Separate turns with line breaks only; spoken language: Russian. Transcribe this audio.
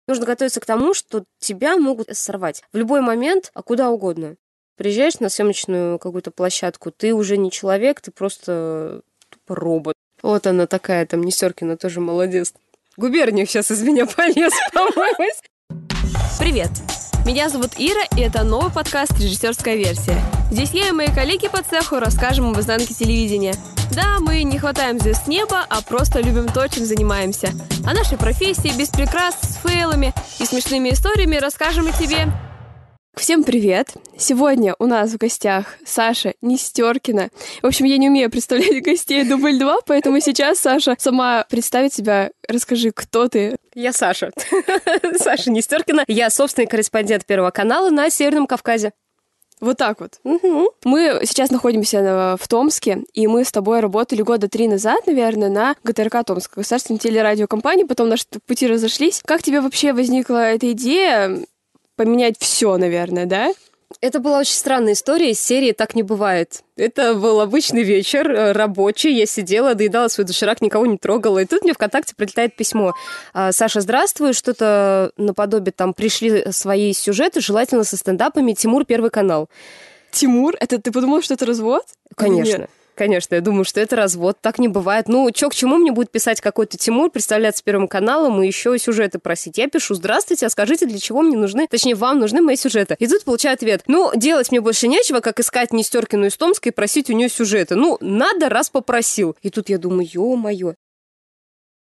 Нужно готовиться к тому, что тебя могут сорвать в любой момент, а куда угодно. Приезжаешь на съемочную какую-то площадку, ты уже не человек, ты просто робот. Вот она такая, там Нестеркина тоже молодец. Губерниев сейчас из меня полез, по-моему.
Привет! Меня зовут Ира, и это новый подкаст «Режиссерская версия». Здесь я и мои коллеги по цеху расскажем об изнанке телевидения. Да, мы не хватаем звезд с неба, а просто любим то, чем занимаемся. О нашей профессии, без прикрас, с фейлами и смешными историями расскажем и тебе. Всем привет! Сегодня у нас в гостях Саша Нестеркина. В общем, я не умею представлять гостей дубль 2, поэтому сейчас Саша сама представит себя. Расскажи, кто ты?
Я Саша. Саша Нестеркина. Я собственный корреспондент Первого канала на Северном Кавказе.
Вот так вот.
Угу.
Мы сейчас находимся в Томске, и мы с тобой работали года 3 назад, наверное, на ГТРК Томск, государственной телерадиокомпании, потом наши пути разошлись. Как тебе вообще возникла эта идея поменять все, наверное, да?
Это была очень странная история из серии «Так не бывает». Это был обычный вечер, рабочий. Я сидела, доедала свой доширак, никого не трогала. И тут мне ВКонтакте прилетает письмо. «Саша, здравствуй, что-то наподобие там пришли свои сюжеты, желательно со стендапами. Тимур, Первый канал».
Тимур? Это ты подумал, что это развод?
Конечно. Конечно, я думаю, что это развод, так не бывает. Ну, чё к чему мне будет писать какой-то Тимур, представляться Первым каналом и еще сюжеты просить? Я пишу: здравствуйте, а скажите, для чего мне нужны, точнее, вам нужны мои сюжеты? И тут получаю ответ: ну, делать мне больше нечего, как искать Нестеркину из Томска и просить у нее сюжеты. Ну, надо, раз попросил. И тут я думаю, ё-моё,